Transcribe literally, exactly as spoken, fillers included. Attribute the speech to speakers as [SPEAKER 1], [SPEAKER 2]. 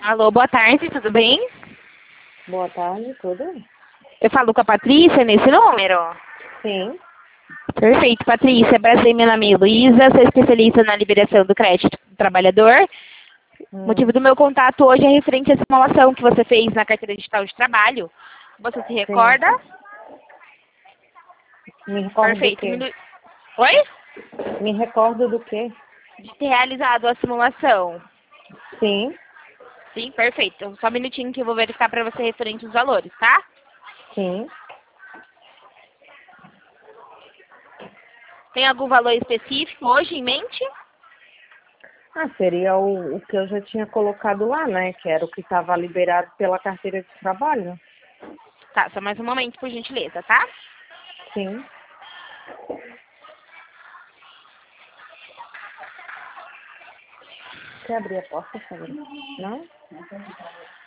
[SPEAKER 1] Alô, boa tarde, tudo bem?
[SPEAKER 2] Boa tarde, tudo?
[SPEAKER 1] Eu falo com a Patrícia nesse número?
[SPEAKER 2] Sim.
[SPEAKER 1] Perfeito, Patrícia. Prazer, meu nome é Luísa, sou especialista na liberação do crédito do trabalhador. O motivo
[SPEAKER 2] Hum,
[SPEAKER 1] do meu contato hoje é referente à simulação que você fez na carteira digital de trabalho. Você se
[SPEAKER 2] sim.
[SPEAKER 1] recorda?
[SPEAKER 2] Me recordo do
[SPEAKER 1] Perfeito.
[SPEAKER 2] quê?
[SPEAKER 1] Minu- Oi?
[SPEAKER 2] Me recordo do quê?
[SPEAKER 1] De ter realizado a simulação.
[SPEAKER 2] Sim,
[SPEAKER 1] Sim, perfeito. Só um minutinho que eu vou verificar para você referente os valores, tá?
[SPEAKER 2] sim.
[SPEAKER 1] Tem algum valor específico hoje em mente?
[SPEAKER 2] Ah, seria o, o que eu já tinha colocado lá, né? Que era o que estava liberado pela carteira de trabalho.
[SPEAKER 1] Tá, só mais um momento, por gentileza, tá?
[SPEAKER 2] Sim. Quer abrir a porta, por favor? Não?